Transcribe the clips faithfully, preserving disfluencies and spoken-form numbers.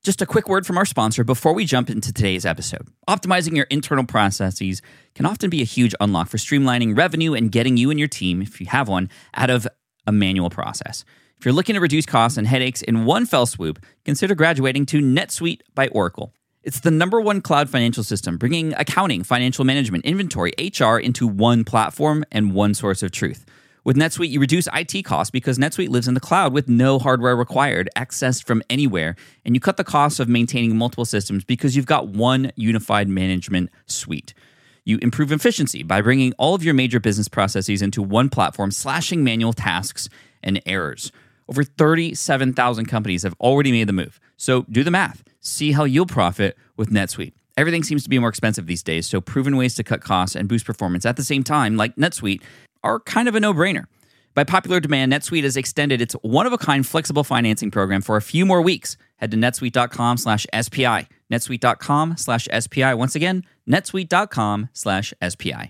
Just a quick word from our sponsor before we jump into today's episode. Optimizing your internal processes can often be a huge unlock for streamlining revenue and getting you and your team, if you have one, out of a manual process. If you're looking to reduce costs and headaches in one fell swoop, consider graduating to NetSuite by Oracle. It's the number one cloud financial system, bringing accounting, financial management, inventory, H R into one platform and one source of truth. With NetSuite, you reduce I T costs because NetSuite lives in the cloud with no hardware required, accessed from anywhere, and you cut the cost of maintaining multiple systems because you've got one unified management suite. You improve efficiency by bringing all of your major business processes into one platform, slashing manual tasks and errors. Over thirty-seven thousand companies have already made the move. So do the math. See how you'll profit with NetSuite. Everything seems to be more expensive these days, so proven ways to cut costs and boost performance at the same time, like NetSuite, are kind of a no-brainer. By popular demand, NetSuite has extended its one-of-a-kind flexible financing program for a few more weeks. Head to netsuite.com slash SPI. netsuite.com slash SPI. Once again, netsuite.com slash SPI.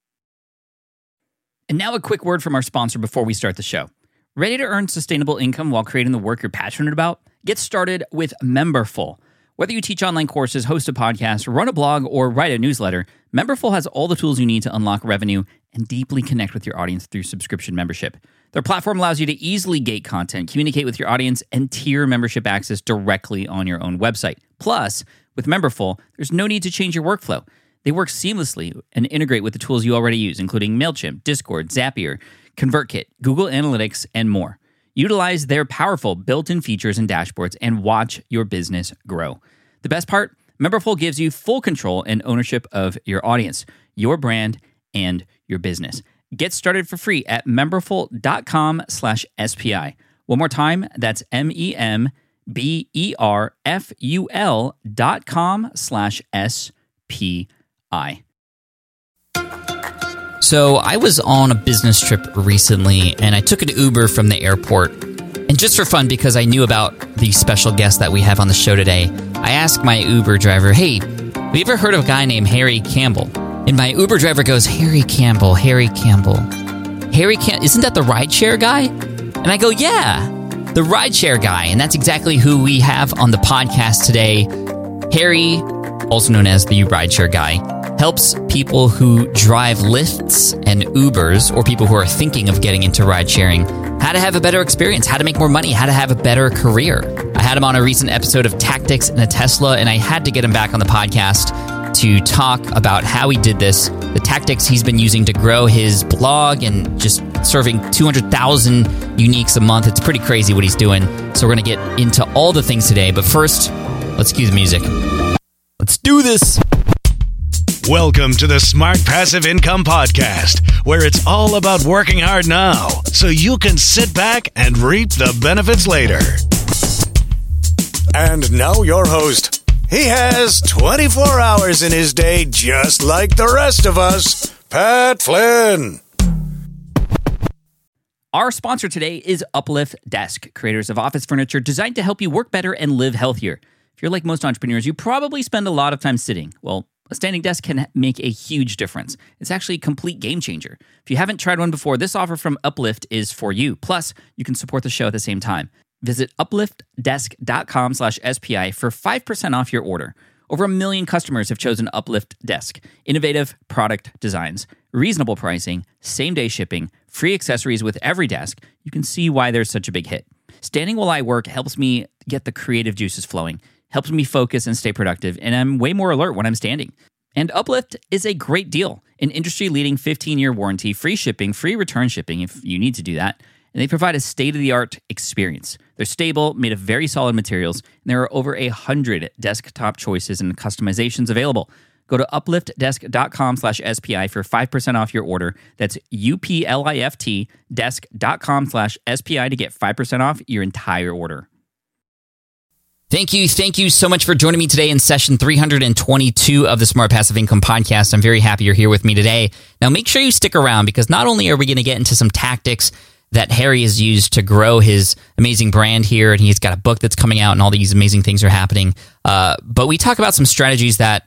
And now a quick word from our sponsor before we start the show. Ready to earn sustainable income while creating the work you're passionate about? Get started with Memberful. Whether you teach online courses, host a podcast, run a blog, or write a newsletter, Memberful has all the tools you need to unlock revenue and deeply connect with your audience through subscription membership. Their platform allows you to easily gate content, communicate with your audience, and tier membership access directly on your own website. Plus, with Memberful, there's no need to change your workflow. They work seamlessly and integrate with the tools you already use, including MailChimp, Discord, Zapier, ConvertKit, Google Analytics, and more. Utilize their powerful built-in features and dashboards and watch your business grow. The best part? Memberful gives you full control and ownership of your audience, your brand, and your business. Get started for free at memberful.com slash SPI. One more time, that's M-E-M-B-E-R-F-U-L dot com slash S-P-I. So I was on a business trip recently, and I took an Uber from the airport. And just for fun, because I knew about the special guest that we have on the show today, I asked my Uber driver, hey, have you ever heard of a guy named Harry Campbell? And my Uber driver goes, Harry Campbell, Harry Campbell. Harry Campbell, isn't that the rideshare guy? And I go, yeah, the rideshare guy. And that's exactly who we have on the podcast today. Harry, also known as the rideshare guy, helps people who drive Lyfts and Ubers, or people who are thinking of getting into ride sharing, how to have a better experience, how to make more money, how to have a better career. I had him on a recent episode of Tactics in a Tesla, and I had to get him back on the podcast to talk about how he did this, the tactics he's been using to grow his blog and just serving two hundred thousand uniques a month. It's pretty crazy what he's doing. So we're going to get into all the things today. But first, let's cue the music. Let's do this. Welcome to the Smart Passive Income Podcast, where it's all about working hard now so you can sit back and reap the benefits later. And now your host. He has twenty-four hours in his day just like the rest of us, Pat Flynn. Our sponsor today is Uplift Desk, creators of office furniture designed to help you work better and live healthier. If you're like most entrepreneurs, you probably spend a lot of time sitting. Well, a standing desk can make a huge difference. It's actually a complete game changer. If you haven't tried one before, this offer from Uplift is for you. Plus, you can support the show at the same time. Visit upliftdesk.com slash SPI for five percent off your order. Over a million customers have chosen Uplift Desk. Innovative product designs, reasonable pricing, same-day shipping, free accessories with every desk. You can see why there's such a big hit. Standing while I work helps me get the creative juices flowing, helps me focus and stay productive, and I'm way more alert when I'm standing. And Uplift is a great deal. An industry-leading fifteen-year warranty, free shipping, free return shipping if you need to do that. And they provide a state-of-the-art experience. They're stable, made of very solid materials, and there are over a hundred desktop choices and customizations available. Go to upliftdesk.com slash SPI for five percent off your order. That's U-P-L-I-F-T desk.com slash SPI to get five percent off your entire order. Thank you. Thank you so much for joining me today in session three hundred twenty-two of the Smart Passive Income Podcast. I'm very happy you're here with me today. Now, make sure you stick around because not only are we going to get into some tactics that Harry has used to grow his amazing brand here, and he's got a book that's coming out and all these amazing things are happening, uh, but we talk about some strategies that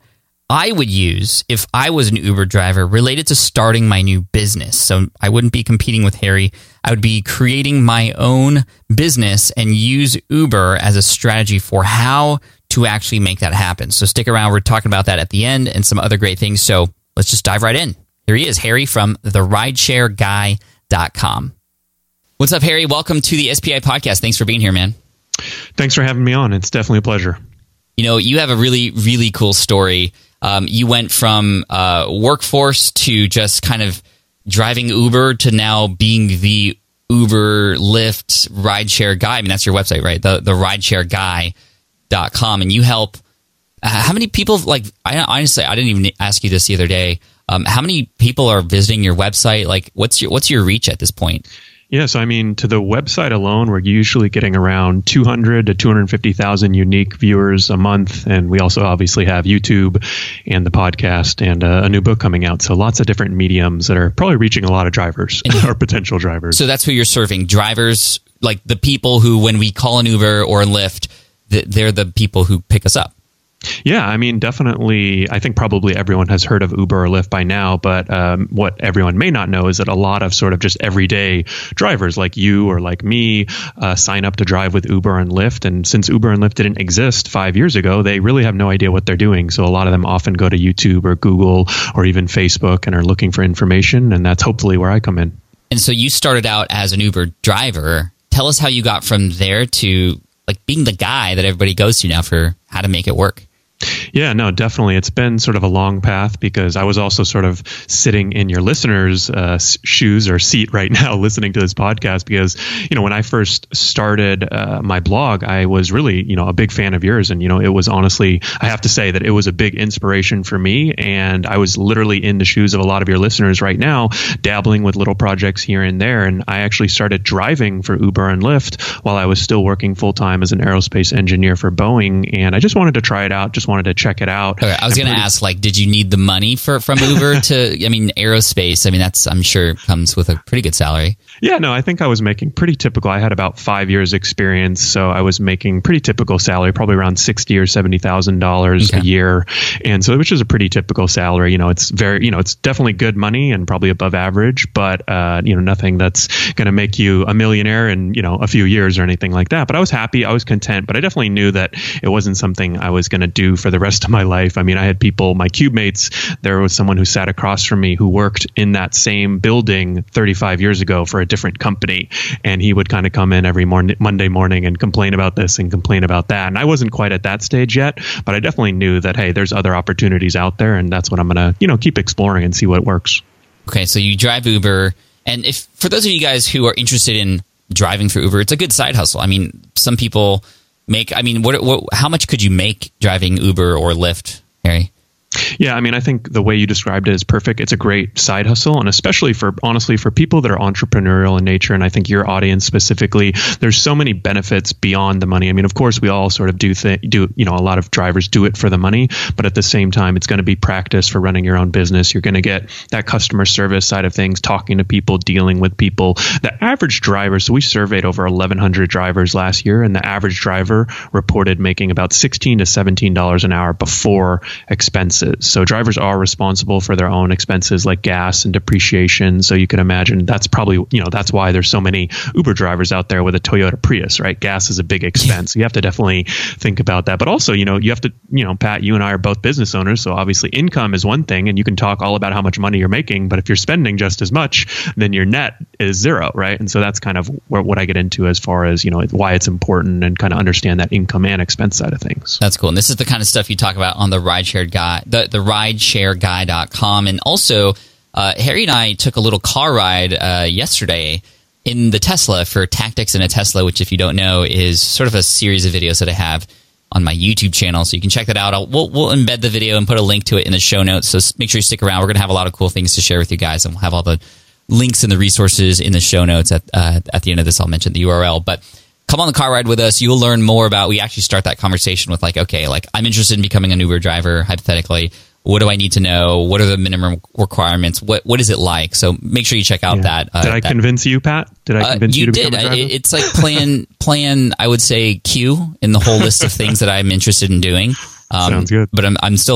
I would use if I was an Uber driver related to starting my new business. So I wouldn't be competing with Harry. I would be creating my own business and use Uber as a strategy for how to actually make that happen. So stick around. We're talking about that at the end and some other great things. So let's just dive right in. Here he is, Harry from the rideshare guy dot com. What's up, Harry? Welcome to the S P I podcast. Thanks for being here, man. Thanks for having me on. It's definitely a pleasure. You know, you have a really, really cool story. Um, you went from uh, workforce to just kind of driving Uber to now being the Uber, Lyft, rideshare guy. I mean, that's your website, right? The the rideshare guy dot com. And you help, uh, how many people, like, I honestly, I didn't even ask you this the other day. Um, how many people are visiting your website? Like, what's your what's your reach at this point? Yeah, so I mean, to the website alone, we're usually getting around two hundred to two hundred fifty thousand unique viewers a month. And we also obviously have YouTube and the podcast and uh, a new book coming out. So lots of different mediums that are probably reaching a lot of drivers or potential drivers. So that's who you're serving, drivers, like the people who, when we call an Uber or a Lyft, they're the people who pick us up. Yeah, I mean, definitely, I think probably everyone has heard of Uber or Lyft by now, but um, what everyone may not know is that a lot of sort of just everyday drivers like you or like me uh, sign up to drive with Uber and Lyft. And since Uber and Lyft didn't exist five years ago, they really have no idea what they're doing. So a lot of them often go to YouTube or Google or even Facebook and are looking for information. And that's hopefully where I come in. And so you started out as an Uber driver. Tell us how you got from there to like being the guy that everybody goes to now for how to make it work. Yeah, no, definitely. It's been sort of a long path because I was also sort of sitting in your listeners' uh, shoes or seat right now listening to this podcast because, you know, when I first started uh, my blog, I was really, you know, a big fan of yours. And, you know, it was honestly, I have to say that it was a big inspiration for me. And I was literally in the shoes of a lot of your listeners right now, dabbling with little projects here and there. And I actually started driving for Uber and Lyft while I was still working full time as an aerospace engineer for Boeing. And I just wanted to try it out, just wanted to check it out. Okay, I was going to ask, like, did you need the money for from Uber to, I mean, aerospace, I mean, that's, I'm sure comes with a pretty good salary. Yeah, no, I think I was making pretty typical. I had about five years experience, so I was making pretty typical salary, probably around sixty or seventy thousand dollars okay. a year, and so which is a pretty typical salary. You know, it's very, you know, it's definitely good money and probably above average, but uh, you know, nothing that's going to make you a millionaire in you know a few years or anything like that. But I was happy, I was content, but I definitely knew that it wasn't something I was going to do for the rest of my life. I mean, I had people, my cube mates. There was someone who sat across from me who worked in that same building thirty-five years ago for a different company. And he would kind of come in every morning, Monday morning and complain about this and complain about that. And I wasn't quite at that stage yet, but I definitely knew that, hey, there's other opportunities out there. And that's what I'm going to, you know, keep exploring and see what works. Okay. So you drive Uber. And if for those of you guys who are interested in driving for Uber, it's a good side hustle. I mean, some people make, I mean, what, what, how much could you make driving Uber or Lyft, Harry? Yeah, I mean, I think the way you described it is perfect. It's a great side hustle, and especially for, honestly, for people that are entrepreneurial in nature, and I think your audience specifically, there's so many benefits beyond the money. I mean, of course, we all sort of do, th- do you know, a lot of drivers do it for the money, but at the same time, it's going to be practice for running your own business. You're going to get that customer service side of things, talking to people, dealing with people. The average driver, so we surveyed over eleven hundred drivers last year, and the average driver reported making about sixteen to seventeen dollars an hour before expenses. So drivers are responsible for their own expenses like gas and depreciation. So you can imagine that's probably, you know, that's why there's so many Uber drivers out there with a Toyota Prius, right? Gas is a big expense. You have to definitely think about that. But also, you know, you have to, you know, Pat, you and I are both business owners. So obviously income is one thing and you can talk all about how much money you're making. But if you're spending just as much, then your net is zero, right? And so that's kind of where, what I get into as far as, you know, why it's important and kind of understand that income and expense side of things. That's cool. And this is the kind of stuff you talk about on the Rideshare Guy, the, the rideshare guy dot com. And also, uh, Harry and I took a little car ride uh, yesterday in the Tesla for Tactics in a Tesla, which, if you don't know, is sort of a series of videos that I have on my YouTube channel. So you can check that out. I'll, we'll, we'll embed the video and put a link to it in the show notes. So make sure you stick around. We're going to have a lot of cool things to share with you guys, and we'll have all the links and the resources in the show notes. At uh, at the end of this, I'll mention the U R L. But come on the car ride with us. You'll learn more about, we actually start that conversation with like, okay, like I'm interested in becoming an Uber driver, hypothetically. What do I need to know? What are the minimum requirements? What What is it like? So make sure you check out yeah. that. Uh, did I that, convince you, Pat? Did I convince uh, you, you to did. become a driver? It's like plan, plan, I would say Q in the whole list of things that I'm interested in doing. Um, Sounds good. But I'm I'm still on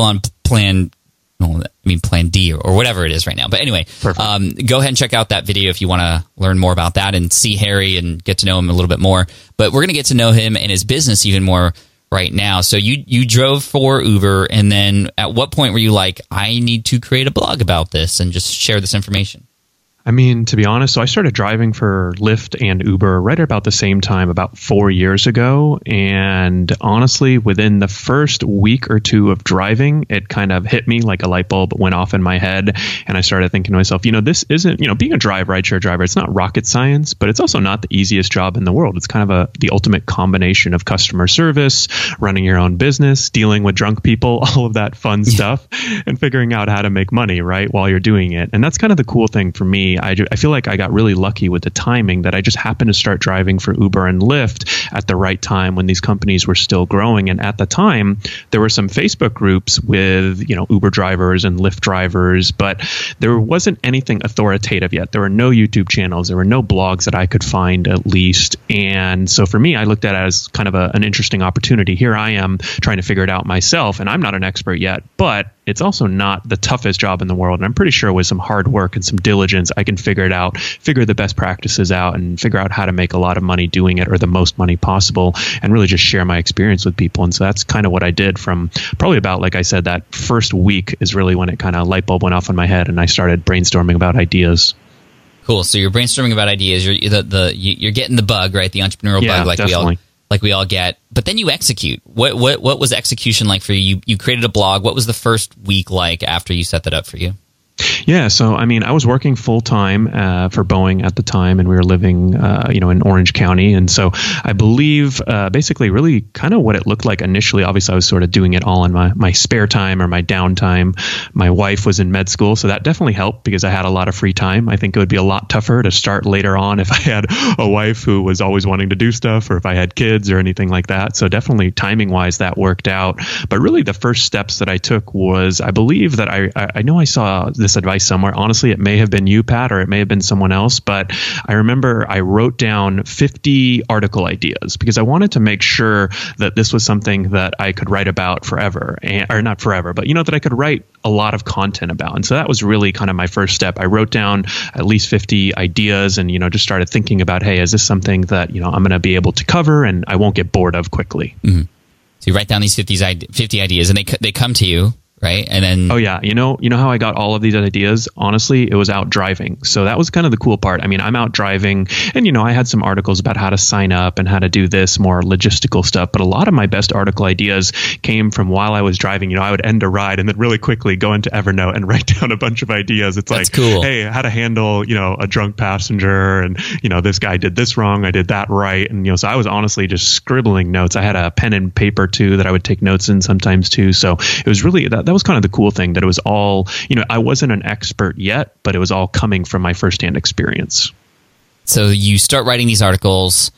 plan, well, I mean, plan D or, or whatever it is right now. But anyway, um, go ahead and check out that video if you want to learn more about that and see Harry and get to know him a little bit more. But we're going to get to know him and his business even more right now. So you you drove for Uber, and then at what point were you like, I need to create a blog about this and just share this information? I mean, to be honest, so I started driving for Lyft and Uber right about the same time, about four years ago. And honestly, within the first week or two of driving, it kind of hit me like a light bulb went off in my head. And I started thinking to myself, you know, this isn't, you know, being a drive, rideshare driver, it's not rocket science, but it's also not the easiest job in the world. It's kind of a the ultimate combination of customer service, running your own business, dealing with drunk people, all of that fun stuff, and figuring out how to make money, right, while you're doing it. And that's kind of the cool thing for me. I, I feel like I got really lucky with the timing that I just happened to start driving for Uber and Lyft at the right time when these companies were still growing. And at the time, there were some Facebook groups with, you know, Uber drivers and Lyft drivers, but there wasn't anything authoritative yet. There were no YouTube channels. There were no blogs that I could find, at least. And so for me, I looked at it as kind of a, an interesting opportunity. Here I am trying to figure it out myself, and I'm not an expert yet, but it's also not the toughest job in the world. And I'm pretty sure with some hard work and some diligence, I can figure it out, figure the best practices out, and figure out how to make a lot of money doing it, or the most money possible, and really just share my experience with people. And so that's kind of what I did from probably about, like I said, that first week is really when it kind of light bulb went off in my head and I started brainstorming about ideas. Cool. So you're brainstorming about ideas. You're the, the you're getting the bug, right? The entrepreneurial yeah, bug, like definitely. we all like we all get. But then you execute. What what what was execution like for you? You you created a blog. What was the first week like after you set that up for you? Yeah, so I mean, I was working full time uh, for Boeing at the time, and we were living, uh, you know, in Orange County. And so I believe, uh, basically, really kind of what it looked like initially. Obviously, I was sort of doing it all in my my spare time or my downtime. My wife was in med school, so that definitely helped because I had a lot of free time. I think it would be a lot tougher to start later on if I had a wife who was always wanting to do stuff, or if I had kids or anything like that. So definitely, timing wise, that worked out. But really, the first steps that I took was, I believe that I I, I know I saw this advice somewhere. Honestly, it may have been you, Pat, or it may have been someone else, but I remember I wrote down fifty article ideas because I wanted to make sure that this was something that I could write about forever, and, or not forever, but, you know, that I could write a lot of content about. And so that was really kind of my first step. I wrote down at least fifty ideas and, you know, just started thinking about, hey, is this something that, you know, I'm going to be able to cover and I won't get bored of quickly? Mm-hmm. So you write down these fifty, fifty ideas and they they come to you. Right. And then. Oh, yeah. You know, you know how I got all of these ideas? Honestly, it was out driving. So that was kind of the cool part. I mean, I'm out driving and, you know, I had some articles about how to sign up and how to do this more logistical stuff. But a lot of my best article ideas came from while I was driving. You know, I would end a ride and then really quickly go into Evernote and write down a bunch of ideas. It's That's like, cool. Hey, how to handle, you know, a drunk passenger. And, you know, this guy did this wrong. I did that right. And, you know, so I was honestly just scribbling notes. I had a pen and paper, too, that I would take notes in sometimes, too. So it was really that, that was kind of the cool thing, that it was all, you know, I wasn't an expert yet, but it was all coming from my firsthand experience. So you start writing these articles,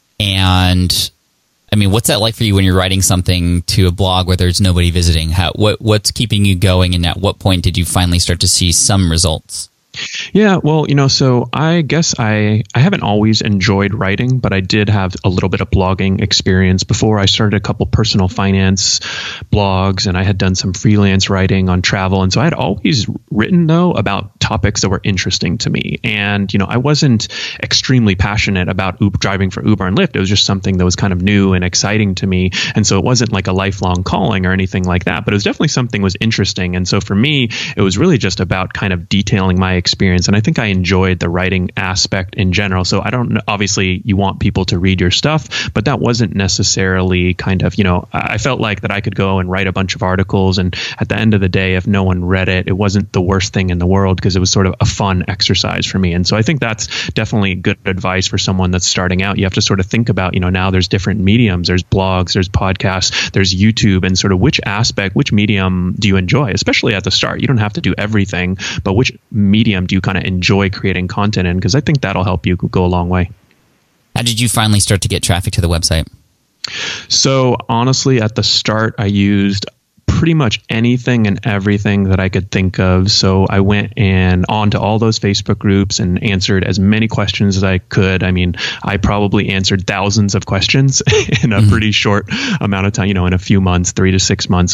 and I mean, what's that like for you when you're writing something to a blog where there's nobody visiting? How, what, what's keeping you going, and at what point did you finally start to see some results? Yeah, well, you know, so I guess I, I haven't always enjoyed writing, but I did have a little bit of blogging experience before. I started a couple personal finance blogs, and I had done some freelance writing on travel. And so I had always written, though, about topics that were interesting to me. And, you know, I wasn't extremely passionate about Uber, driving for Uber and Lyft. It was just something that was kind of new and exciting to me. And so it wasn't like a lifelong calling or anything like that, but it was definitely something was interesting. And so for me, it was really just about kind of detailing my experience. And I think I enjoyed the writing aspect in general. So I don't know, obviously you want people to read your stuff, but that wasn't necessarily kind of, you know, I felt like that I could go and write a bunch of articles. And at the end of the day, if no one read it, it wasn't the worst thing in the world because it was sort of a fun exercise for me. And so I think that's definitely good advice for someone that's starting out. You have to sort of think about, you know, now there's different mediums, there's blogs, there's podcasts, there's YouTube, and sort of which aspect, which medium do you enjoy, especially at the start. You don't have to do everything, but which medium do you kind of enjoy creating content in? Because I think that'll help you go a long way. How did you finally start to get traffic to the website? So honestly, at the start, I used pretty much anything and everything that I could think of. So I went and onto all those Facebook groups and answered as many questions as I could. I mean, I probably answered thousands of questions in a mm-hmm. pretty short amount of time, you know, in a few months, three to six months. I was just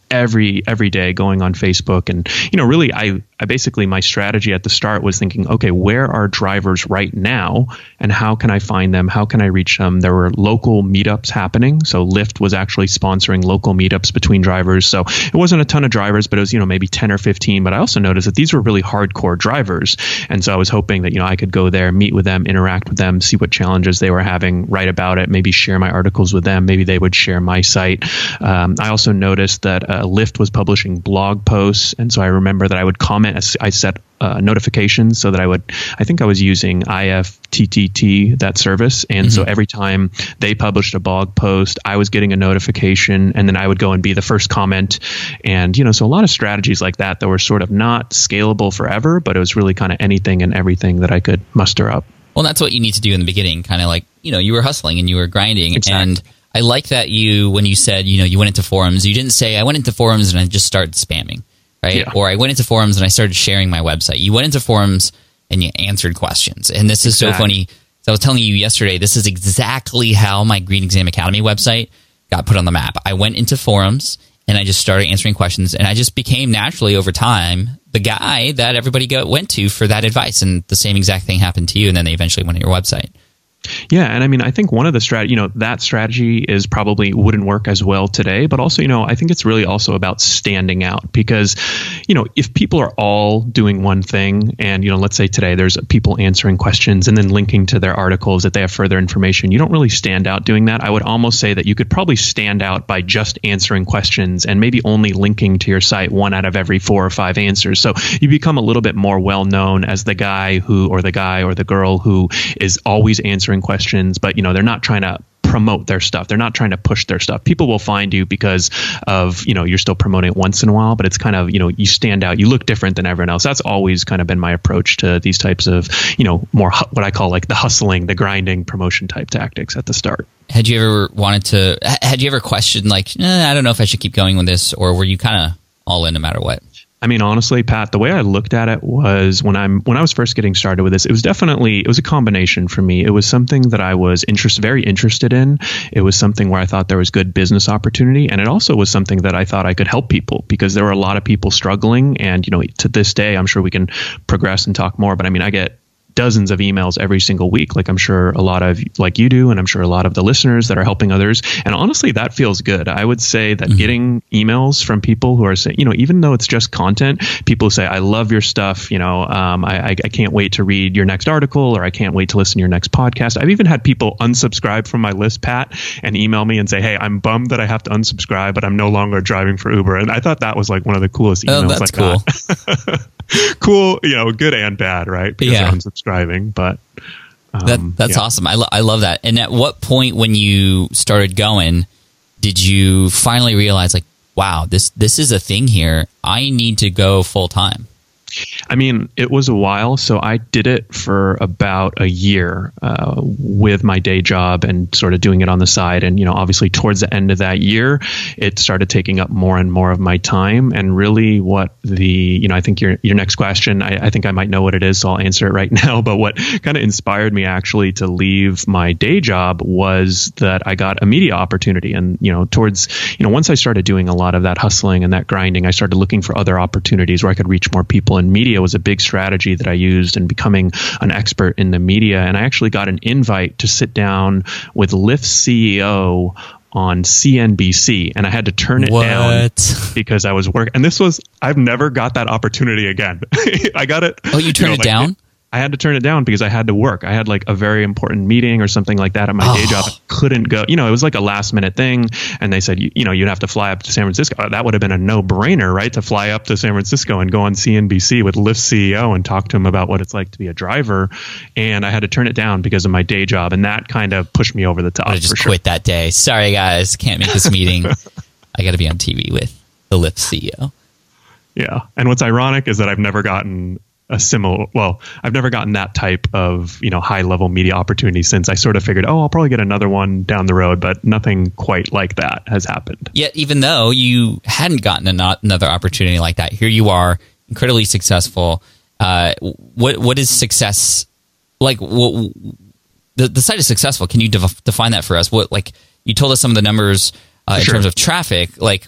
every every day going on Facebook. And, you know, really, I, I basically, my strategy at the start was thinking, okay, where are drivers right now and how can I find them? How can I reach them? There were local meetups happening. So Lyft was actually sponsoring local meetups between drivers. So it wasn't a ton of drivers, but it was, you know, maybe ten or fifteen. But I also noticed that these were really hardcore drivers. And so I was hoping that, you know, I could go there, meet with them, interact with them, see what challenges they were having, write about it, maybe share my articles with them. Maybe they would share my site. Um, I also noticed that uh, Lyft was publishing blog posts. And so I remember that I would comment, as I set uh, notifications so that I would, I think I was using I F T T T, that service. And mm-hmm. so every time they published a blog post, I was getting a notification, and then I would go and be the first comment. And, you know, so a lot of strategies like that that were sort of not scalable forever, but it was really kind of anything and everything that I could muster up. Well, that's what you need to do in the beginning, kind of like, you know, you were hustling and you were grinding. Exactly. And I like that you, when you said, you know, you went into forums, you didn't say, I went into forums and I just started spamming, right? Yeah. Or I went into forums and I started sharing my website. You went into forums and you answered questions. And this is exactly. so funny. So I was telling you yesterday, this is exactly how my Green Exam Academy website got put on the map. I went into forums and I just started answering questions, and I just became naturally over time the guy that everybody go, went to for that advice. And the same exact thing happened to you, and then they eventually went to your website. Yeah. And I mean, I think one of the strat, you know, that strategy is probably wouldn't work as well today, but also, you know, I think it's really also about standing out because, you know, if people are all doing one thing and, you know, let's say today there's people answering questions and then linking to their articles that they have further information, you don't really stand out doing that. I would almost say that you could probably stand out by just answering questions and maybe only linking to your site one out of every four or five answers. So you become a little bit more well known as the guy who, or the guy or the girl who is always answering questions, but you know, they're not trying to promote their stuff. They're not trying to push their stuff. People will find you because of, you know, you're still promoting it once in a while, but it's kind of, you know, you stand out, you look different than everyone else. That's always kind of been my approach to these types of, you know, more hu- what I call like the hustling, the grinding promotion type tactics at the start. Had you ever wanted to, had you ever questioned like, eh, I don't know if I should keep going with this, or were you kind of all in no matter what? I mean, honestly, Pat, the way I looked at it was when I'm when I was first getting started with this, it was definitely it was a combination for me. It was something that I was interest, very interested in. It was something where I thought there was good business opportunity. And it also was something that I thought I could help people because there were a lot of people struggling. And, you know, to this day, I'm sure we can progress and talk more. But I mean, I get dozens of emails every single week, like I'm sure a lot of like you do, and I'm sure a lot of the listeners that are helping others. And honestly, that feels good. I would say that mm-hmm. getting emails from people who are saying, you know, even though it's just content, people say, I love your stuff. You know, um, I, I can't wait to read your next article, or I can't wait to listen to your next podcast. I've even had people unsubscribe from my list, Pat, and email me and say, hey, I'm bummed that I have to unsubscribe, but I'm no longer driving for Uber. And I thought that was like one of the coolest emails. Oh, that's like cool. That. Cool, you know, good and bad, right? Because yeah. they're unsubscribing, but um, that, that's yeah. awesome. I, lo- I love that. And at what point when you started going, did you finally realize like, wow, this this is a thing here. I need to go full time? I mean, it was a while. So I did it for about a year uh, with my day job and sort of doing it on the side. And, you know, obviously towards the end of that year, it started taking up more and more of my time. And really what the, you know, I think your your next question, I, I think I might know what it is, so I'll answer it right now. But what kind of inspired me actually to leave my day job was that I got a media opportunity. And, you know, towards, you know, once I started doing a lot of that hustling and that grinding, I started looking for other opportunities where I could reach more people. And media was a big strategy that I used in becoming an expert in the media. And I actually got an invite to sit down with Lyft's C E O on C N B C, and I had to turn it what? down because I was working. And this was, I've never got that opportunity again. I got it. Oh, you turned you know, it like, down? I had to turn it down because I had to work. I had like a very important meeting or something like that at my oh. day job. I couldn't go. You know, it was like a last minute thing. And they said, you, you know, you'd have to fly up to San Francisco. That would have been a no brainer, right? To fly up to San Francisco and go on C N B C with Lyft's C E O and talk to him about what it's like to be a driver. And I had to turn it down because of my day job. And that kind of pushed me over the top. I just for quit sure. that day. Sorry, guys. Can't make this meeting. I got to be on T V with the Lyft C E O. Yeah. And what's ironic is that I've never gotten a similar, well, I've never gotten that type of, you know, high level media opportunity since. I sort of figured, oh, I'll probably get another one down the road, but nothing quite like that has happened. Yet, even though you hadn't gotten a, another opportunity like that, here you are, incredibly successful. Uh, what what is success like? What, the the site is successful. Can you def- define that for us? What, like, you told us some of the numbers uh, in sure. terms of traffic. Like,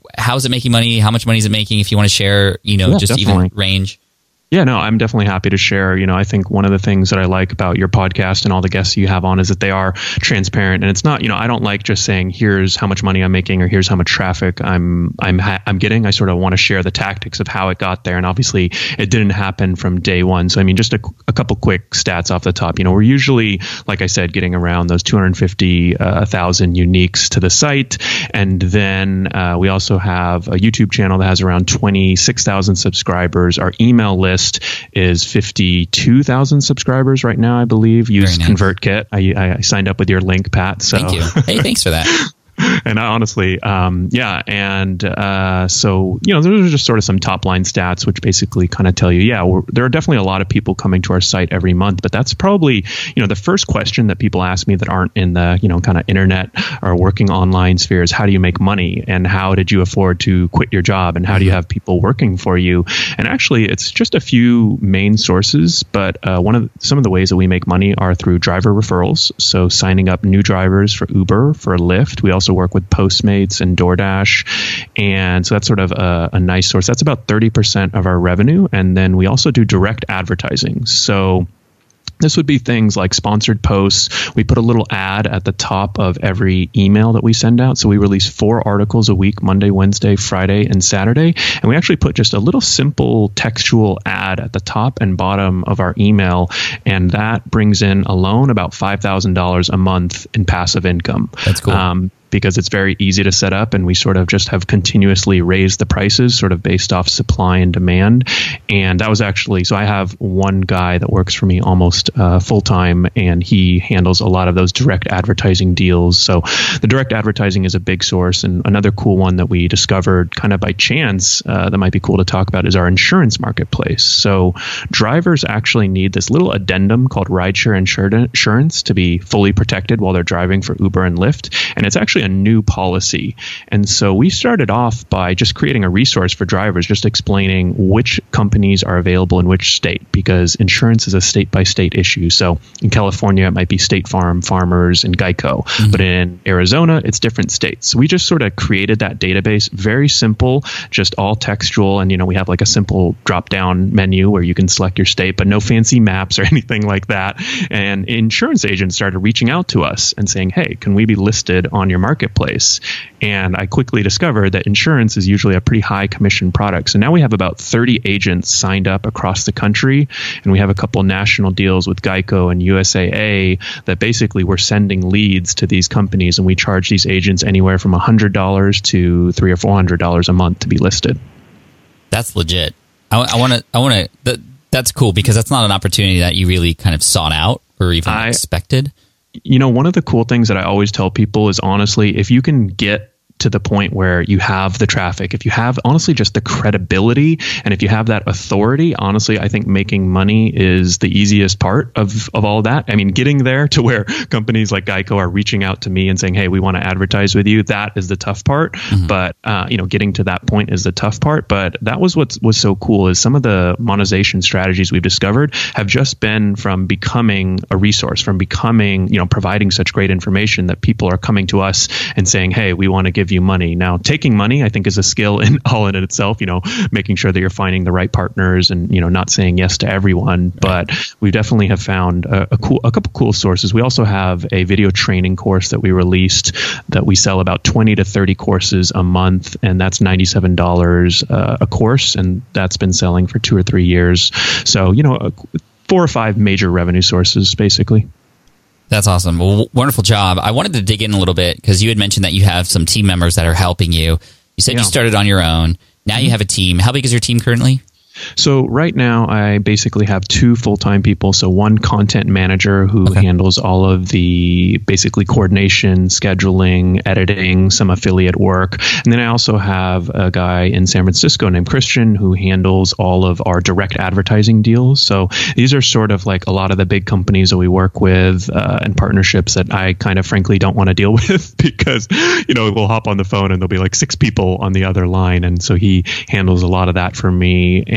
how's it making money? How much money is it making? If you want to share, you know, Yeah, just definitely. even range. Yeah, no, I'm definitely happy to share. You know, I think one of the things that I like about your podcast and all the guests you have on is that they are transparent, and it's not, you know, I don't like just saying here's how much money I'm making or here's how much traffic I'm I'm ha- I'm getting. I sort of want to share the tactics of how it got there, and obviously it didn't happen from day one. So I mean, just a, a couple quick stats off the top. You know, we're usually, like I said, getting around those two hundred fifty thousand uh, uniques to the site, and then uh, we also have a YouTube channel that has around twenty-six thousand subscribers. Our email list is fifty-two thousand subscribers right now, I believe. Use nice. ConvertKit. I, I signed up with your link, Pat. So. Thank you. Hey, thanks for that. And I honestly, um, yeah. And uh, so, you know, those are just sort of some top line stats, which basically kind of tell you, yeah, we're, there are definitely a lot of people coming to our site every month. But that's probably, you know, the first question that people ask me that aren't in the, you know, kind of internet or working online sphere is, how do you make money? And how did you afford to quit your job? And how do you have people working for you? And actually, it's just a few main sources. But uh, one of the, some of the ways that we make money are through driver referrals. So signing up new drivers for Uber, for Lyft. We also work with Postmates and DoorDash. And so that's sort of a, a nice source. That's about thirty percent of our revenue. And then we also do direct advertising. So this would be things like sponsored posts. We put a little ad at the top of every email that we send out. So we release four articles a week, Monday, Wednesday, Friday, and Saturday. And we actually put just a little simple textual ad at the top and bottom of our email. And that brings in alone about five thousand dollars a month in passive income. That's cool. Um, because it's very easy to set up, and we sort of just have continuously raised the prices sort of based off supply and demand. And that was actually, so I have one guy that works for me almost uh, full time, and he handles a lot of those direct advertising deals. So the direct advertising is a big source. And another cool one that we discovered kind of by chance uh, that might be cool to talk about is our insurance marketplace. So drivers actually need this little addendum called rideshare insurance to be fully protected while they're driving for Uber and Lyft. And it's actually a new policy. And so we started off by just creating a resource for drivers, just explaining which companies are available in which state, because insurance is a state by state issue. So in California, it might be State Farm, Farmers, and Geico. Mm-hmm. But in Arizona, it's different states. So we just sort of created that database, very simple, just all textual. And, you know, we have like a simple drop down menu where you can select your state, but no fancy maps or anything like that. And insurance agents started reaching out to us and saying, hey, can we be listed on your marketplace? And I quickly discovered that insurance is usually a pretty high commission product. So now we have about thirty agents signed up across the country, and we have a couple national deals with Geico and U S A A that basically we're sending leads to these companies, and we charge these agents anywhere from one hundred dollars to three hundred dollars or four hundred dollars a month to be listed. That's legit. I want to, I want to, that, that's cool, because that's not an opportunity that you really kind of sought out or even I, expected. You know, one of the cool things that I always tell people is, honestly, if you can get to the point where you have the traffic, if you have honestly just the credibility, and if you have that authority, honestly, I think making money is the easiest part of, of all that. I mean, getting there to where companies like Geico are reaching out to me and saying, hey, we want to advertise with you, that is the tough part. Mm-hmm. But, uh, you know, getting to that point is the tough part. But that was what was so cool, is some of the monetization strategies we've discovered have just been from becoming a resource, from becoming, you know, providing such great information that people are coming to us and saying, hey, we want to give you money. Now, taking money, I think, is a skill in all in itself, you know, making sure that you're finding the right partners and, you know, not saying yes to everyone. But we definitely have found a, a cool, a couple cool sources. We also have a video training course that we released that we sell about twenty to thirty courses a month, and that's ninety-seven dollars uh, a course. And that's been selling for two or three years. So, you know, four or five major revenue sources, basically. That's awesome. Well, wonderful job. I wanted to dig in a little bit because you had mentioned that you have some team members that are helping you. You said yeah. you started on your own. Now you have a team. How big is your team currently? So right now, I basically have two full-time people. So one content manager who okay. handles all of the basically coordination, scheduling, editing, some affiliate work. And then I also have a guy in San Francisco named Christian who handles all of our direct advertising deals. So these are sort of like a lot of the big companies that we work with uh, and partnerships that I kind of frankly don't want to deal with because, you know, we'll hop on the phone and there'll be like six people on the other line. And so he handles a lot of that for me. And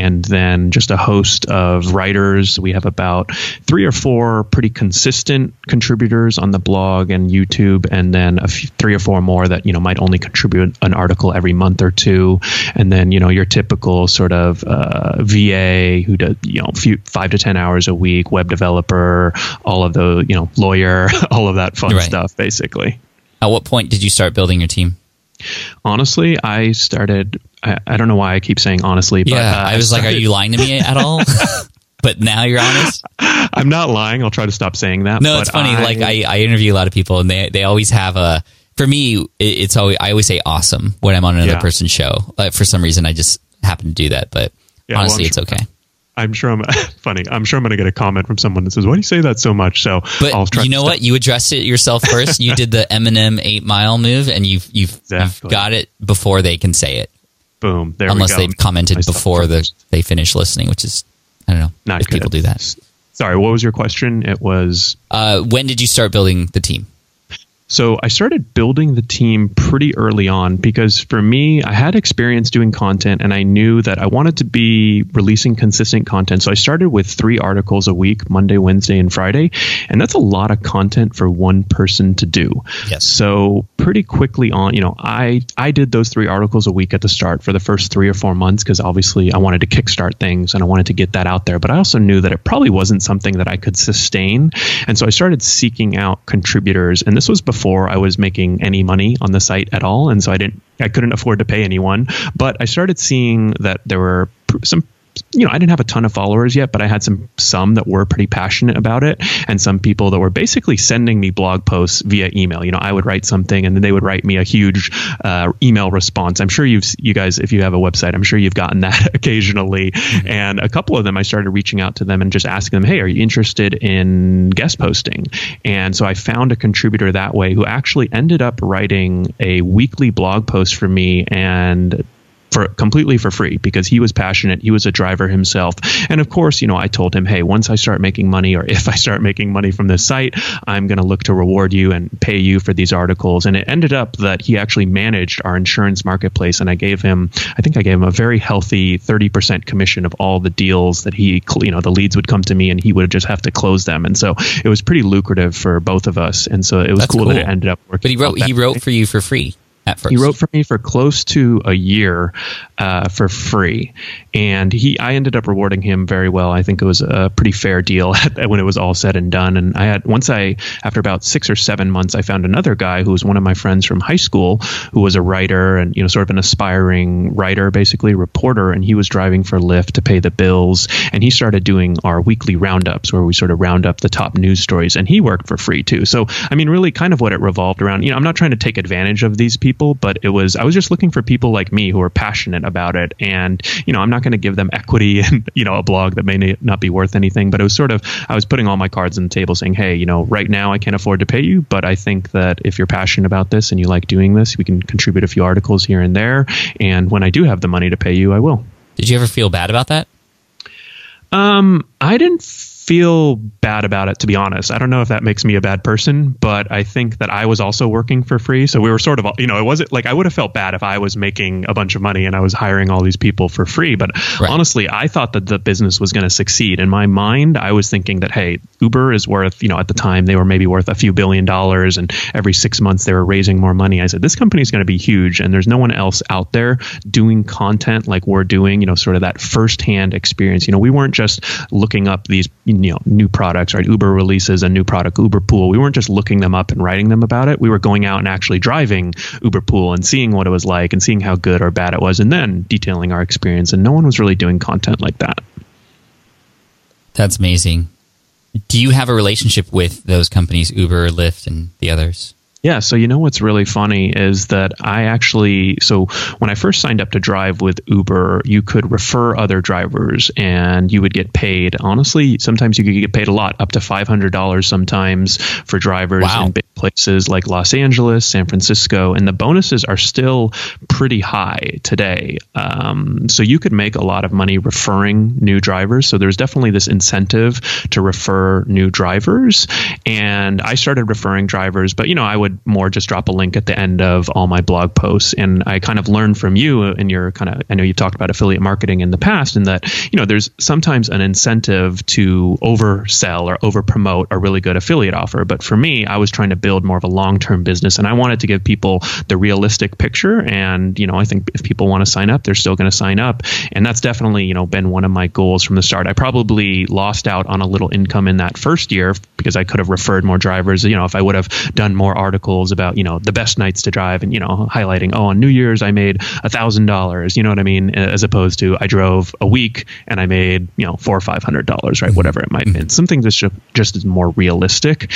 and then just a host of writers. We have about three or four pretty consistent contributors on the blog and YouTube, and then a few, three or four more that, you know, might only contribute an article every month or two. And then, you know, your typical sort of uh, V A who does, you know, few, five to ten hours a week, web developer, all of the, you know, lawyer, all of that fun right. stuff, basically. At what point did you start building your team? Honestly, I started, I, I don't know why I keep saying honestly, but yeah, uh, I was I started, like, are you lying to me at all? But now you're honest? I'm not lying. I'll try to stop saying that. No, it's funny. I, like I, I interview a lot of people, and they they always have a, for me, it's always, I always say awesome when I'm on another yeah. person's show. Uh, for some reason, I just happen to do that, but yeah, honestly, well, it's sure, okay. I'm sure I'm funny. I'm sure I'm going to get a comment from someone that says, "Why do you say that so much?" So, but I'll try you know to what? You addressed it yourself first. You did the Eminem Eight Mile move, and you've you've, exactly. you've got it before they can say it. Boom! There Unless we go. they've commented Myself before the, they finish listening, which is I don't know. Not if people do that. Sorry, what was your question? It was uh, when did you start building the team? So I started building the team pretty early on because for me, I had experience doing content and I knew that I wanted to be releasing consistent content. So I started with three articles a week, Monday, Wednesday, and Friday. And that's a lot of content for one person to do. Yes. So pretty quickly on, you know, I, I did those three articles a week at the start for the first three or four months because obviously I wanted to kickstart things and I wanted to get that out there. But I also knew that it probably wasn't something that I could sustain. And so I started seeking out contributors. And this was before Before I was making any money on the site at all, and so I didn't, I couldn't afford to pay anyone. But I started seeing that there were some, you know, I didn't have a ton of followers yet, but I had some some that were pretty passionate about it, and some people that were basically sending me blog posts via email. You know, I would write something, and then they would write me a huge uh, email response. I'm sure you've, you guys, if you have a website, I'm sure you've gotten that occasionally. Mm-hmm. And a couple of them, I started reaching out to them and just asking them, "Hey, are you interested in guest posting?" And so I found a contributor that way who actually ended up writing a weekly blog post for me and. For completely for free because he was passionate. He was a driver himself. And of course, you know, I told him, hey, once I start making money or if I start making money from this site, I'm going to look to reward you and pay you for these articles. And it ended up that he actually managed our insurance marketplace. And I gave him, I think I gave him a very healthy thirty percent commission of all the deals that he, you know, the leads would come to me and he would just have to close them. And so it was pretty lucrative for both of us. And so it was cool, cool that it ended up working. But he wrote, he wrote for you for free. At first. He wrote for me for close to a year uh, for free, and he I ended up rewarding him very well. I think it was a pretty fair deal when it was all said and done. And I had once I after about six or seven months, I found another guy who was one of my friends from high school, who was a writer and you know sort of an aspiring writer, basically reporter, and he was driving for Lyft to pay the bills. And he started doing our weekly roundups where we sort of round up the top news stories, and he worked for free too. So I mean, really, kind of what it revolved around. You know, I'm not trying to take advantage of these people. But it was, I was just looking for people like me who are passionate about it. And, you know, I'm not going to give them equity and, you know, a blog that may not be worth anything. But it was sort of, I was putting all my cards on the table saying, hey, you know, right now I can't afford to pay you. But I think that if you're passionate about this and you like doing this, we can contribute a few articles here and there. And when I do have the money to pay you, I will. Did you ever feel bad about that? Um, I didn't feel bad about it, to be honest. I don't know if that makes me a bad person, but I think that I was also working for free. So we were sort of, you know, it wasn't like I would have felt bad if I was making a bunch of money and I was hiring all these people for free. But right. honestly, I thought that the business was going to succeed. In my mind, I was thinking that, hey, Uber is worth, you know, at the time they were maybe worth a few billion dollars and every six months they were raising more money. I said, this company is going to be huge and there's no one else out there doing content like we're doing, you know, sort of that firsthand experience. You know, we weren't just looking up these, you know, new products, right? Uber releases a new product, Uber Pool. We weren't just looking them up and writing them about it. We were going out and actually driving Uber Pool and seeing what it was like and seeing how good or bad it was and then detailing our experience. And no one was really doing content like that. That's amazing. Do you have a relationship with those companies, Uber, Lyft, and the others? Yeah. So, you know, what's really funny is that I actually, so when I first signed up to drive with Uber, you could refer other drivers and you would get paid. Honestly, sometimes you could get paid a lot, up to five hundred dollars sometimes for drivers wow. in big places like Los Angeles, San Francisco. And the bonuses are still pretty high today. Um, so you could make a lot of money referring new drivers. So there's definitely this incentive to refer new drivers. And I started referring drivers, but, you know, I would would more just drop a link at the end of all my blog posts. And I kind of learned from you and your kind of, I know you talked about affiliate marketing in the past, and that, you know, there's sometimes an incentive to oversell or over promote a really good affiliate offer. But for me, I was trying to build more of a long-term business, and I wanted to give people the realistic picture. And, you know, I think if people want to sign up, they're still going to sign up. And that's definitely, you know, been one of my goals from the start. I probably lost out on a little income in that first year because I could have referred more drivers. You know, if I would have done more articles about, you know, the best nights to drive and, you know, highlighting, oh, on New Year's, I made a thousand dollars, you know what I mean? As opposed to I drove a week and I made, you know, four or five hundred dollars, right? Whatever it might be. Something that's just, just is more realistic.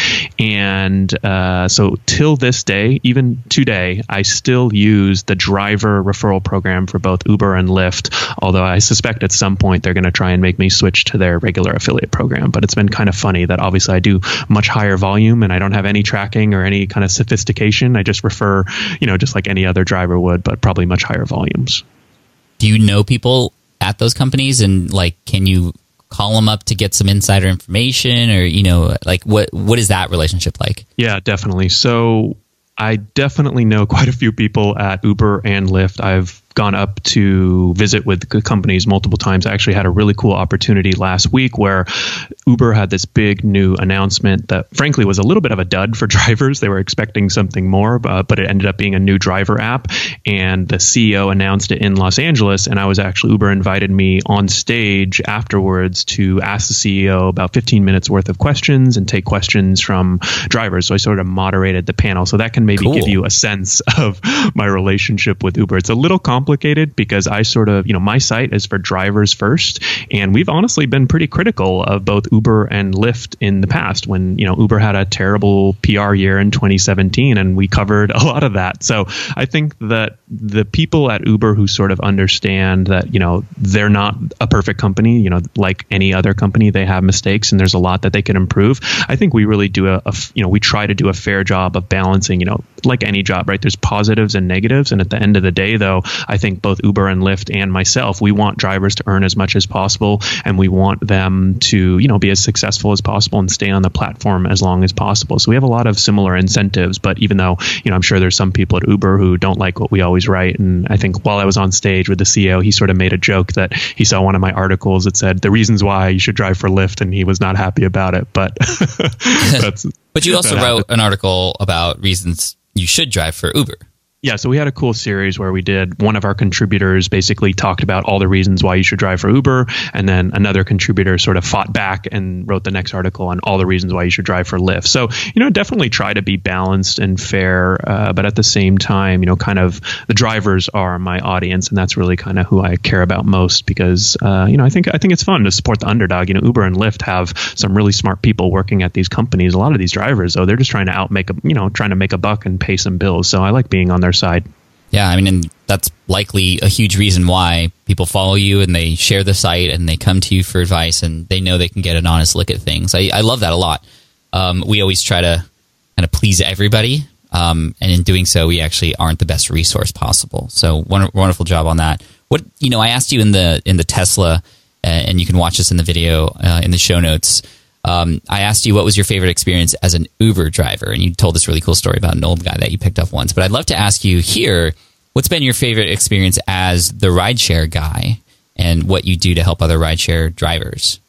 And uh, so till this day, even today, I still use the driver referral program for both Uber and Lyft, although I suspect at some point they're going to try and make me switch to their regular affiliate program. But it's been kind of funny that obviously I do much higher volume and I don't have any tracking or any kind of sophistication. I just refer, you know, just like any other driver would, but probably much higher volumes. Do you know people at those companies, and like, can you call them up to get some insider information, or, you know, like what, what is that relationship like? Yeah, definitely. So I definitely know quite a few people at Uber and Lyft. I've gone up to visit with companies multiple times. I actually had a really cool opportunity last week where Uber had this big new announcement that frankly was a little bit of a dud for drivers. They were expecting something more, uh, but it ended up being a new driver app. And the C E O announced it in Los Angeles. And I was actually, Uber invited me on stage afterwards to ask the C E O about fifteen minutes worth of questions and take questions from drivers. So I sort of moderated the panel. So that can maybe cool. give you a sense of my relationship with Uber. It's a little complicated because I sort of, you know, my site is for drivers first. And we've honestly been pretty critical of both Uber and Lyft in the past when, you know, Uber had a terrible P R year in twenty seventeen, and we covered a lot of that. So I think that the people at Uber who sort of understand that, you know, they're not a perfect company, you know, like any other company, they have mistakes and there's a lot that they can improve. I think we really do a, a you know, we try to do a fair job of balancing, you know, like any job, right? There's positives and negatives. And at the end of the day, though, I think both Uber and Lyft and myself, we want drivers to earn as much as possible, and we want them to, you know, be as successful as possible and stay on the platform as long as possible. So we have a lot of similar incentives, but even though, you know, I'm sure there's some people at Uber who don't like what we always write. And I think while I was on stage with the C E O, he sort of made a joke that he saw one of my articles that said the reasons why you should drive for Lyft, and he was not happy about it. But that's, but you also wrote an article about reasons you should drive for Uber. Yeah, so we had a cool series where we did, one of our contributors basically talked about all the reasons why you should drive for Uber, and then another contributor sort of fought back and wrote the next article on all the reasons why you should drive for Lyft. So, you know, definitely try to be balanced and fair, uh, but at the same time, you know, kind of the drivers are my audience, and that's really kind of who I care about most because, uh, you know, I think I think it's fun to support the underdog. You know, Uber and Lyft have some really smart people working at these companies. A lot of these drivers, though, they're just trying to outmake, a, you know, trying to make a buck and pay some bills. So I like being on their side. Yeah, I mean, and that's likely a huge reason why people follow you and they share the site and they come to you for advice and they know they can get an honest look at things. I, I love that a lot. Um, we always try to kind of please everybody, um, and in doing so, we actually aren't the best resource possible. So, one, wonderful job on that. What you know, I asked you in the in the Tesla, uh, and you can watch this in the video uh, in the show notes. Um, I asked you what was your favorite experience as an Uber driver, and you told this really cool story about an old guy that you picked up once. But I'd love to ask you here, what's been your favorite experience as the rideshare guy and what you do to help other rideshare drivers?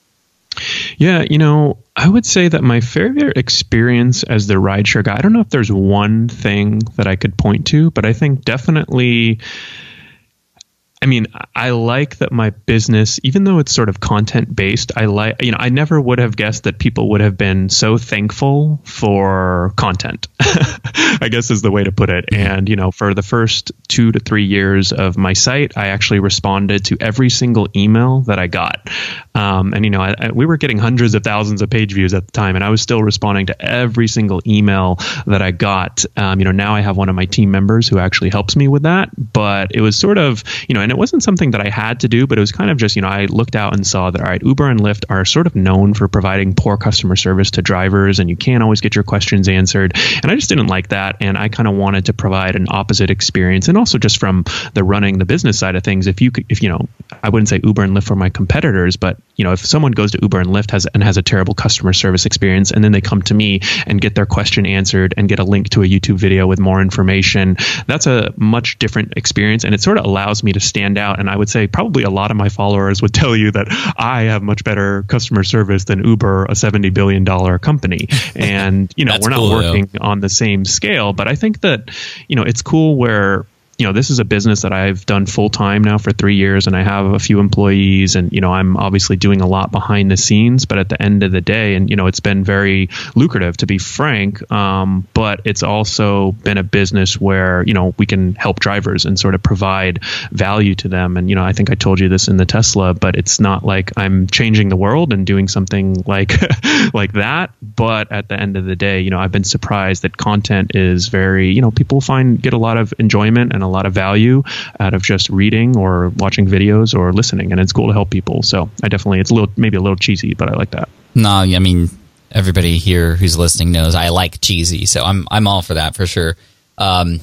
Yeah, you know, I would say that my favorite experience as the rideshare guy, I don't know if there's one thing that I could point to, but I think definitely... I mean, I like that my business, even though it's sort of content based, I like, you know, I never would have guessed that people would have been so thankful for content, I guess is the way to put it. And, you know, for the first two to three years of my site, I actually responded to every single email that I got. Um, and, you know, I, I, we were getting hundreds of thousands of page views at the time, and I was still responding to every single email that I got. Um, you know, now I have one of my team members who actually helps me with that, but it was sort of, you know, and it wasn't something that I had to do, but it was kind of just, you know, I looked out and saw that, all right, Uber and Lyft are sort of known for providing poor customer service to drivers, and you can't always get your questions answered. And I just didn't like that. And I kind of wanted to provide an opposite experience. And also just from the running the business side of things, if you could, if, you know, I wouldn't say Uber and Lyft were my competitors, but, you know, if someone goes to Uber and Lyft has and has a terrible customer service experience, and then they come to me and get their question answered and get a link to a YouTube video with more information, that's a much different experience. And it sort of allows me to stand out. And I would say probably a lot of my followers would tell you that I have much better customer service than Uber, a seventy billion dollars company. And, you know, we're not cool, working though. on the same scale, but I think that, you know, it's cool where, you know, this is a business that I've done full time now for three years and I have a few employees, and, you know, I'm obviously doing a lot behind the scenes, but at the end of the day, and, you know, it's been very lucrative, to be frank. Um, but it's also been a business where, you know, we can help drivers and sort of provide value to them. And, you know, I think I told you this in the Tesla, but it's not like I'm changing the world and doing something like, like that. But at the end of the day, you know, I've been surprised that content is very, you know, people find, get a lot of enjoyment and a lot of value out of just reading or watching videos or listening, and it's cool to help people. So I definitely, it's a little, maybe a little cheesy, but I like that. No, I mean, everybody here who's listening knows I like cheesy, so I'm I'm all for that for sure. Um,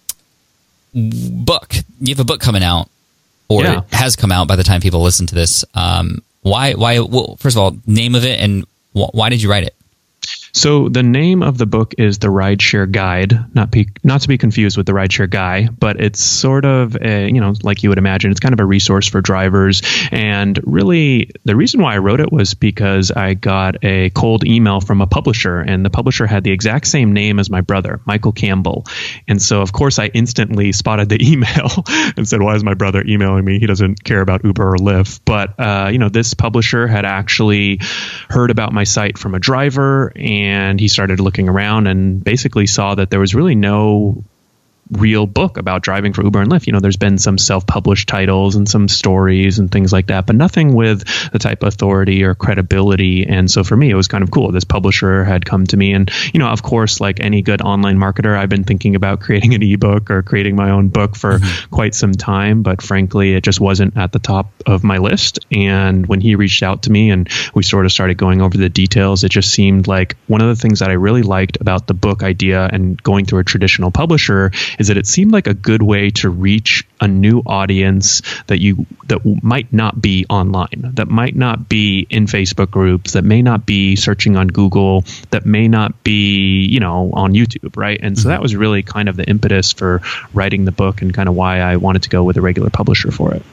book, you have a book coming out, or Yeah. it has come out by the time people listen to this. Um, why? Why? Well, first of all, name of it, and wh- why did you write it? So the name of the book is The Rideshare Guide, not be, not to be confused with The Rideshare Guy, but it's sort of a, you know, like you would imagine, it's kind of a resource for drivers. And really, the reason why I wrote it was because I got a cold email from a publisher, and the publisher had the exact same name as my brother, Michael Campbell. And so, of course, I instantly spotted the email and said, why is my brother emailing me? He doesn't care about Uber or Lyft. But, uh, you know, this publisher had actually heard about my site from a driver, and And he started looking around and basically saw that there was really no real book about driving for Uber and Lyft. You know, there's been some self-published titles and some stories and things like that, but nothing with the type of authority or credibility. And so for me, it was kind of cool. This publisher had come to me, and, you know, of course, like any good online marketer, I've been thinking about creating an ebook or creating my own book for mm-hmm. quite some time, but frankly, it just wasn't at the top of my list. And when he reached out to me and we sort of started going over the details, it just seemed like one of the things that I really liked about the book idea and going through a traditional publisher is that it seemed like a good way to reach a new audience that you that might not be online, that might not be in Facebook groups, that may not be searching on Google, that may not be, you know, on YouTube, right? And so that was really kind of the impetus for writing the book and kind of why I wanted to go with a regular publisher for it.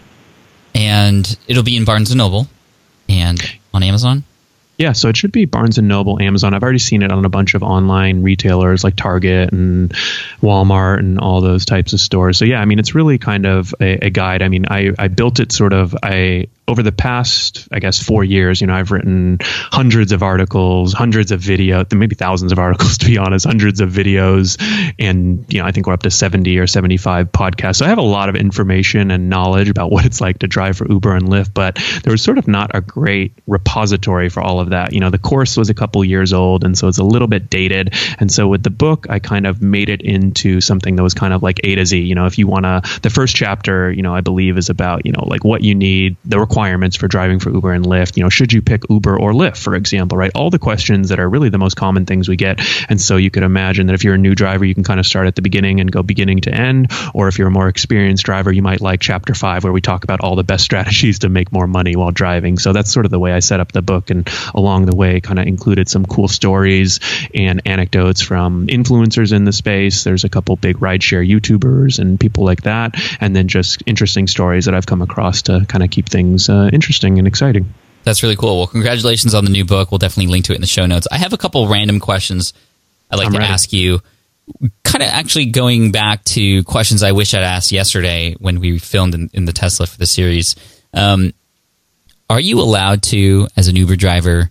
And it'll be in Barnes and Noble and on Amazon? Yeah, so it should be Barnes and Noble, Amazon. I've already seen it on a bunch of online retailers like Target and Walmart and all those types of stores. So yeah, I mean, it's really kind of a, a guide. I mean, I, I built it sort of, I over the past, I guess, four years, you know, I've written hundreds of articles, hundreds of video, maybe thousands of articles, to be honest, hundreds of videos. And, you know, I think we're up to seventy or seventy-five podcasts. So I have a lot of information and knowledge about what it's like to drive for Uber and Lyft, but there was sort of not a great repository for all of that. You know, the course was a couple years old, and so it's a little bit dated. And so with the book, I kind of made it into something that was kind of like A to Z. You know, if you want to, the first chapter, you know, I believe is about, you know, like what you need, the requirements for driving for Uber and Lyft. You know, should you pick Uber or Lyft, for example, right? All the questions that are really the most common things we get. And so you could imagine that if you're a new driver, you can kind of start at the beginning and go beginning to end. Or if you're a more experienced driver, you might like chapter five, where we talk about all the best strategies to make more money while driving. So that's sort of the way I set up the book. And along the way, kind of included some cool stories and anecdotes from influencers in the space. There's a couple big rideshare YouTubers and people like that. And then just interesting stories that I've come across to kind of keep things uh, interesting and exciting. That's really cool. Well, congratulations on the new book. We'll definitely link to it in the show notes. I have a couple random questions I'd like I'm to ready. ask you. Kind of actually going back to questions I wish I'd asked yesterday when we filmed in, in the Tesla for the series. Um, are you allowed to, as an Uber driver,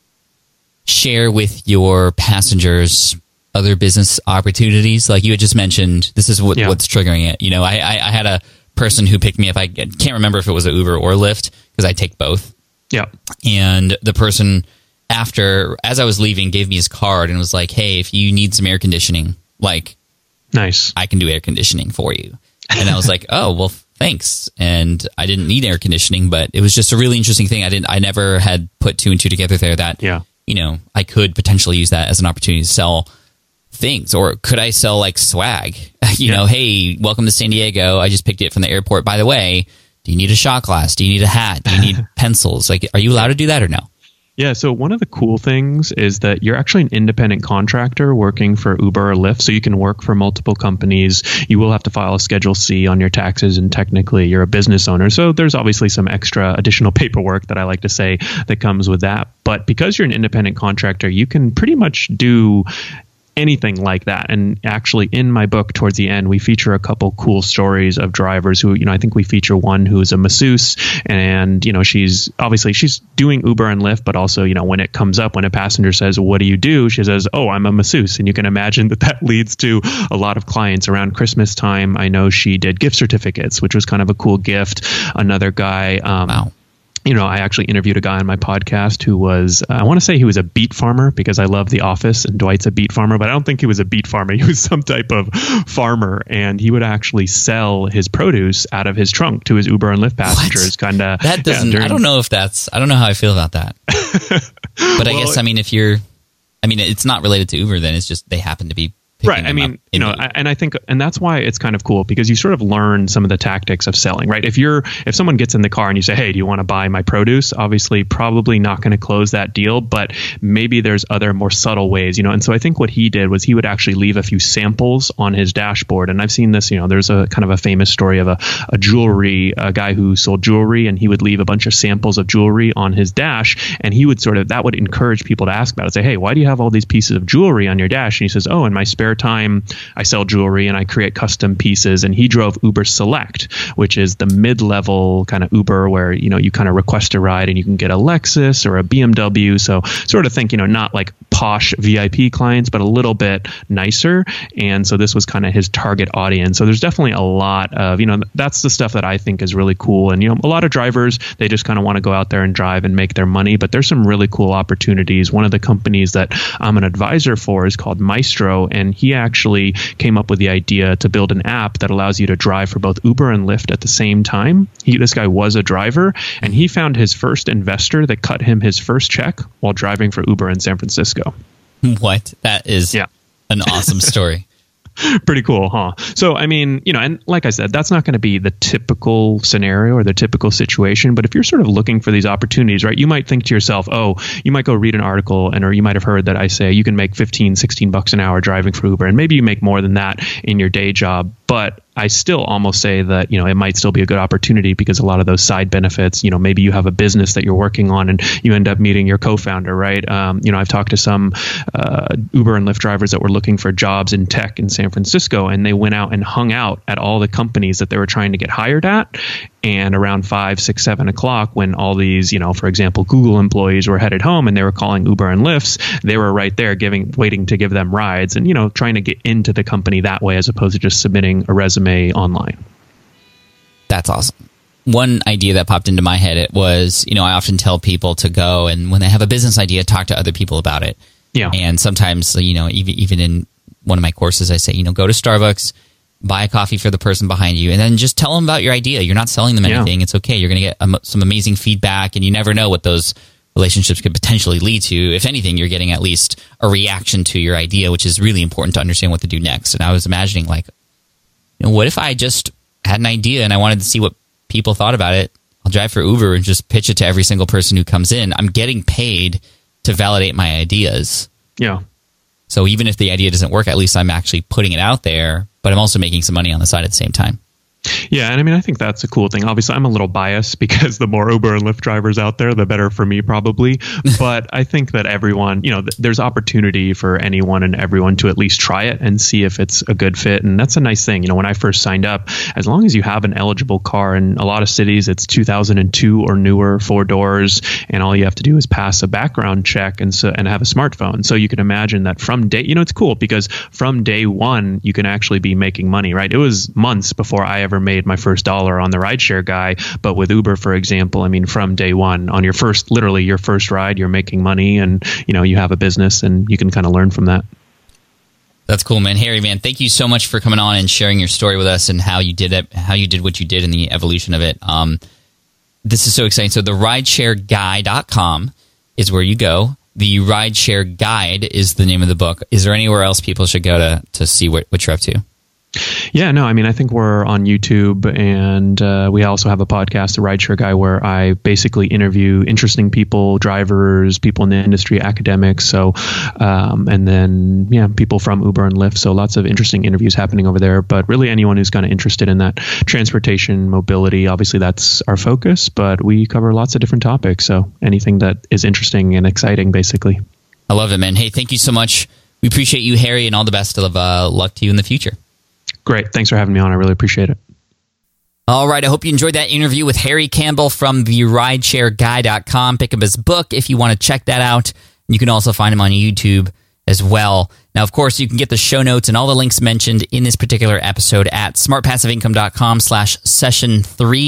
share with your passengers other business opportunities? Like you had just mentioned, this is what, yeah. what's triggering it. You know, I, I, I had a person who picked me up. I can't remember if it was an Uber or Lyft because I take both. Yeah. And the person after, as I was leaving, gave me his card and was like, hey, if you need some air conditioning, like, nice, I can do air conditioning for you. And I was like, oh, well, thanks. And I didn't need air conditioning, but it was just a really interesting thing. I didn't, I never had put two and two together there that, yeah. you know, I could potentially use that as an opportunity to sell things. Or could I sell like swag? You yeah. know, hey, welcome to San Diego. I just picked it from the airport. By the way, do you need a shot glass? Do you need a hat? Do you need pencils? Like, are you allowed to do that or no? Yeah, so one of the cool things is that you're actually an independent contractor working for Uber or Lyft, so you can work for multiple companies. You will have to file a Schedule C on your taxes, and technically you're a business owner. So there's obviously some extra additional paperwork that I like to say that comes with that. But because you're an independent contractor, you can pretty much do anything like that. And actually in my book towards the end, we feature a couple cool stories of drivers who, you know, I think we feature one who's a masseuse, and, you know, she's obviously she's doing Uber and Lyft, but also, you know, when it comes up, when a passenger says, what do you do? She says, oh, I'm a masseuse. And you can imagine that that leads to a lot of clients around Christmas time. I know she did gift certificates, which was kind of a cool gift. Another guy, um, wow. You know, I actually interviewed a guy on my podcast who was, uh, I want to say he was a beet farmer, because I love The Office and Dwight's a beet farmer, but I don't think he was a beet farmer. He was some type of farmer, and he would actually sell his produce out of his trunk to his Uber and Lyft passengers. Kind of that doesn't. Yeah, during, I don't know if that's. I don't know how I feel about that. But I well, guess I mean, if you're, I mean, it's not related to Uber. Then it's just they happen to be. Right. I mean, you know, I, and I think, and that's why it's kind of cool, because you sort of learn some of the tactics of selling, right? If you're, if someone gets in the car and you say, hey, do you want to buy my produce? Obviously, probably not going to close that deal, but maybe there's other more subtle ways, you know? And so I think what he did was he would actually leave a few samples on his dashboard. And I've seen this, you know, there's a kind of a famous story of a, a jewelry, a guy who sold jewelry, and he would leave a bunch of samples of jewelry on his dash. And he would sort of, that would encourage people to ask about it, say, hey, why do you have all these pieces of jewelry on your dash? And he says, oh, in my spare time, I sell jewelry and I create custom pieces. And he drove Uber Select, which is the mid-level kind of Uber where, you know, you kind of request a ride and you can get a Lexus or a B M W. So sort of think, you know, not like posh V I P clients, but a little bit nicer. And so this was kind of his target audience. So there's definitely a lot of, you know, that's the stuff that I think is really cool. And, you know, a lot of drivers, they just kind of want to go out there and drive and make their money. But there's some really cool opportunities. One of the companies that I'm an advisor for is called Maestro. And he actually came up with the idea to build an app that allows you to drive for both Uber and Lyft at the same time. He, this guy was a driver, and he found his first investor that cut him his first check while driving for Uber in San Francisco. What? That is yeah. an awesome story. Pretty cool, huh? So, I mean, you know, and like I said, that's not going to be the typical scenario or the typical situation. But if you're sort of looking for these opportunities, right, you might think to yourself, oh, you might go read an article, and or you might have heard that I say you can make fifteen, sixteen bucks an hour driving for Uber. And maybe you make more than that in your day job. But I still almost say that, you know, it might still be a good opportunity, because a lot of those side benefits, you know, maybe you have a business that you're working on and you end up meeting your co-founder, right? Um, you know, I've talked to some uh, Uber and Lyft drivers that were looking for jobs in tech in San Francisco, and they went out and hung out at all the companies that they were trying to get hired at. And around five, six, seven o'clock, when all these, you know, for example, Google employees were headed home and they were calling Uber and Lyfts, they were right there giving, waiting to give them rides, and, you know, trying to get into the company that way, as opposed to just submitting a resume online. That's awesome. One idea that popped into my head, it was, you know, I often tell people to go, and when they have a business idea, talk to other people about it. Yeah. And sometimes, you know, even even in one of my courses, I say, you know, go to Starbucks, buy a coffee for the person behind you, and then just tell them about your idea. You're not selling them anything. Yeah. It's okay. You're going to get um, some amazing feedback, and you never know what those relationships could potentially lead to. If anything, you're getting at least a reaction to your idea, which is really important to understand what to do next. And I was imagining, like, you know, what if I just had an idea and I wanted to see what people thought about it? I'll drive for Uber and just pitch it to every single person who comes in. I'm getting paid to validate my ideas. Yeah. So even if the idea doesn't work, at least I'm actually putting it out there, but I'm also making some money on the side at the same time. Yeah, and I mean, I think that's a cool thing. Obviously, I'm a little biased because the more Uber and Lyft drivers out there, the better for me probably. But I think that everyone, you know, th- there's opportunity for anyone and everyone to at least try it and see if it's a good fit. And that's a nice thing. You know, when I first signed up, as long as you have an eligible car, in a lot of cities, it's two thousand two or newer, four doors, and all you have to do is pass a background check and so and have a smartphone. So you can imagine that from day, you know, it's cool because from day one, you can actually be making money, right? It was months before I ever made my first dollar on the rideshare guy. But with Uber, for example, I mean, from day one, on your first, literally your first ride, you're making money, and, you know, you have a business and you can kind of learn from that. That's cool, man. Harry, man, thank you so much for coming on and sharing your story with us and how you did it, how you did what you did in the evolution of it. Um, this is so exciting. So the rideshare guy dot com is where you go. The Rideshare Guide is the name of the book. Is there anywhere else people should go to to see what, what you're up to? Yeah, no, I mean, I think we're on YouTube, and uh, we also have a podcast, The Rideshare Guy, where I basically interview interesting people, drivers, people in the industry, academics, so, um, and then, yeah, people from Uber and Lyft, so lots of interesting interviews happening over there, but really anyone who's kind of interested in that transportation, mobility, obviously that's our focus, but we cover lots of different topics, so anything that is interesting and exciting, basically. I love it, man. Hey, thank you so much. We appreciate you, Harry, and all the best of uh, luck to you in the future. Great. Thanks for having me on. I really appreciate it. All right. I hope you enjoyed that interview with Harry Campbell from the rideshare guy dot com. Pick up his book if you want to check that out. You can also find him on YouTube as well. Now, of course, you can get the show notes and all the links mentioned in this particular episode at smartpassiveincome.com slash session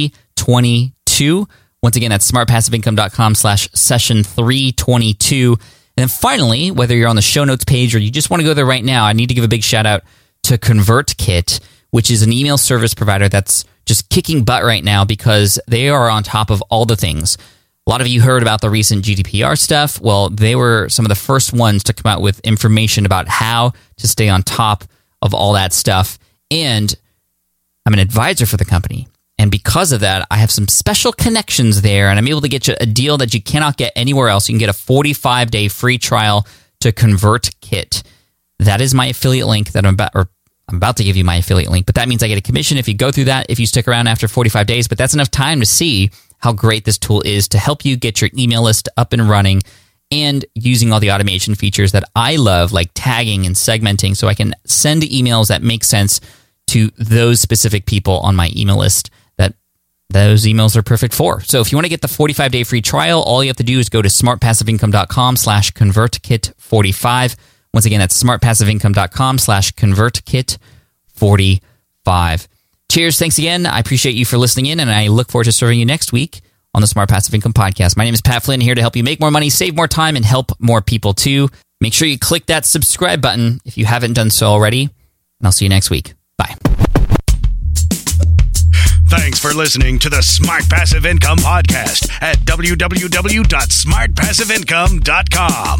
322. Once again, that's smartpassiveincome.com slash session 322. And then finally, whether you're on the show notes page or you just want to go there right now, I need to give a big shout out to ConvertKit, which is an email service provider that's just kicking butt right now because they are on top of all the things. A lot of you heard about the recent G D P R stuff. Well, they were some of the first ones to come out with information about how to stay on top of all that stuff. And I'm an advisor for the company. And because of that, I have some special connections there, and I'm able to get you a deal that you cannot get anywhere else. You can get a forty-five day free trial to ConvertKit. That is my affiliate link that I'm about, or I'm about to give you my affiliate link, but that means I get a commission if you go through that, if you stick around after forty-five days, but that's enough time to see how great this tool is to help you get your email list up and running and using all the automation features that I love, like tagging and segmenting, so I can send emails that make sense to those specific people on my email list that those emails are perfect for. So if you want to get the forty-five day free trial, all you have to do is go to smartpassiveincome.com slash ConvertKit45. Once again, that's smartpassiveincome.com slash ConvertKit45. Cheers. Thanks again. I appreciate you for listening in, and I look forward to serving you next week on the Smart Passive Income Podcast. My name is Pat Flynn, here to help you make more money, save more time, and help more people too. Make sure you click that subscribe button if you haven't done so already, and I'll see you next week. Bye. Thanks for listening to the Smart Passive Income Podcast at w w w dot smart passive income dot com.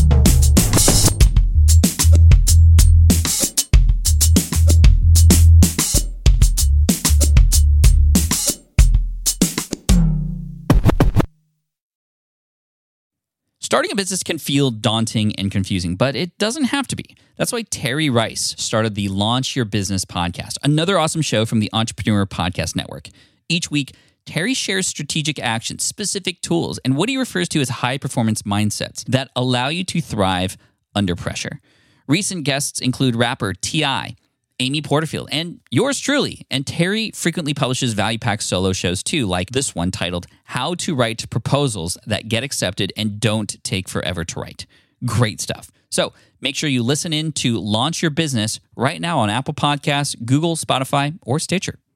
Starting a business can feel daunting and confusing, but it doesn't have to be. That's why Terry Rice started the Launch Your Business podcast, another awesome show from the Entrepreneur Podcast Network. Each week, Terry shares strategic actions, specific tools, and what he refers to as high-performance mindsets that allow you to thrive under pressure. Recent guests include rapper T I, Amy Porterfield, and yours truly. And Terry frequently publishes value pack solo shows too, like this one titled How to Write Proposals That Get Accepted and Don't Take Forever to Write. Great stuff. So make sure you listen in to Launch Your Business right now on Apple Podcasts, Google, Spotify, or Stitcher.